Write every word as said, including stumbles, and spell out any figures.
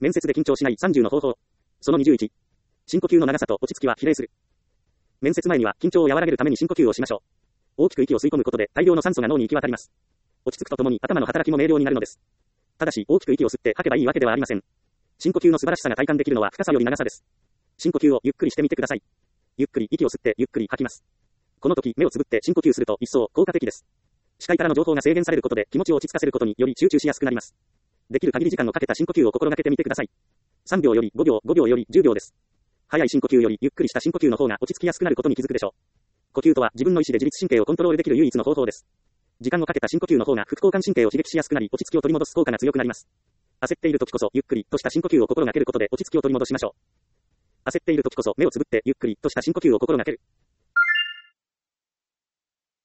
面接で緊張しないさんじゅうの方法。そのにじゅういち。深呼吸の長さと落ち着きは比例する。面接前には緊張を和らげるために深呼吸をしましょう。大きく息を吸い込むことで大量の酸素が脳に行き渡ります。落ち着くとともに頭の働きも明瞭になるのです。ただし、大きく息を吸って吐けばいいわけではありません。深呼吸の素晴らしさが体感できるのは深さより長さです。深呼吸をゆっくりしてみてください。ゆっくり息を吸ってゆっくり吐きます。この時、目をつぶって深呼吸すると一層効果的です。視界からの情報が制限されることで気持ちを落ち着かせることにより集中しやすくなります。できる限り時間をかけた深呼吸を心がけてみてください。さんびょうよりごびょう、ごびょうよりじゅうびょうです。早い深呼吸よりゆっくりした深呼吸の方が落ち着きやすくなることに気づくでしょう。呼吸とは自分の意思で自律神経をコントロールできる唯一の方法です。時間をかけた深呼吸の方が副交感神経を刺激しやすくなり落ち着きを取り戻す効果が強くなります。焦っている時こそゆっくりとした深呼吸を心がけることで落ち着きを取り戻しましょう。焦っている時こそ目をつぶってゆっくりとした深呼吸を心がける。